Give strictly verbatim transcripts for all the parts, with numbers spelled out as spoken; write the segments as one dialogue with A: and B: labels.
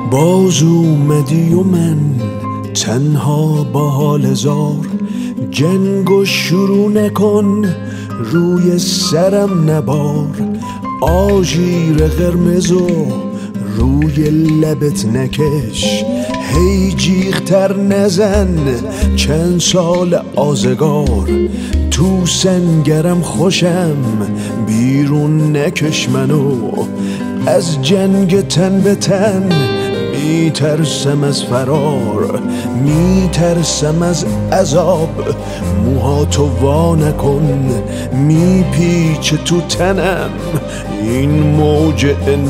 A: باز اومدی و من تنها با حال زار، جنگو شروع نکن روی سرم نبار، آژیر قرمزو روی لبت نکش، هی جیغتر نزن چند سال آزگار، تو سنگرم خوشم بیرون نکش منو، از جنگ تن به تن میترسم از فرار، میترسم از عذاب، موهاتو وا نکن میپیچه تو تنم این موج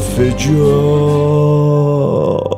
A: انفجار.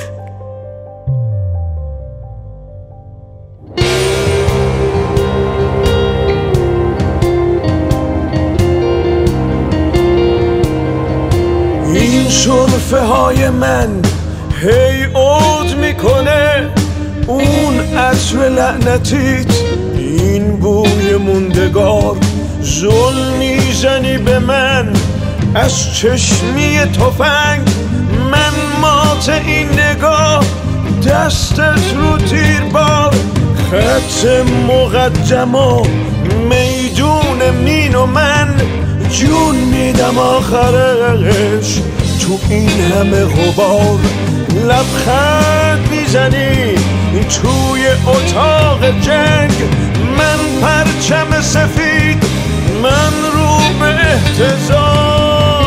A: این سرفه های من هی عود میکنه، اون عطر لعنتیت این بوی موندگار، ظلم میزنی به من از چشمی تفنگ، من مات این نگاه دستت رو تیر بار، خط مقدم و میدون مین و من جون میدم آخرش تو این همه غبار، لبخند میزنی توی اتاق جنگ، من پرچم سفید من رو به احتضار.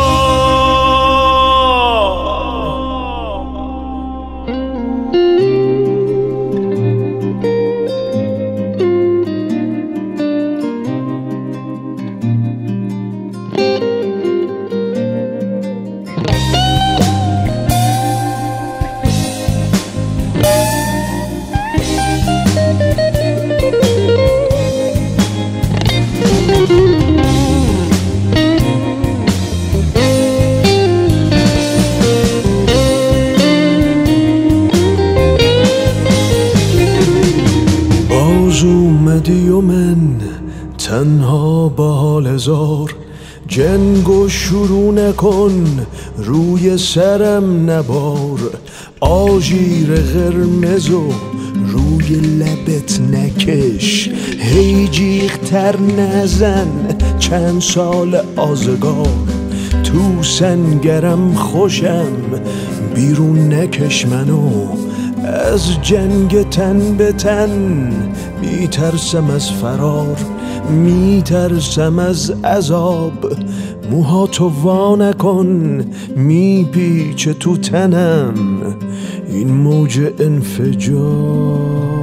A: باز اومدی و من تنها با حال زار، جنگو شروع نکن روی سرم نبار، آژیر قرمزو روی لبت نکش، هی جیغتر نزن چند سال آزگار، تو سنگرم خوشم بیرون نکش منو، از جنگ تن به تن میترسم از فرار، میترسم از عذاب، موهاتو وا نکن میپیچه تو تنم این موج انفجار.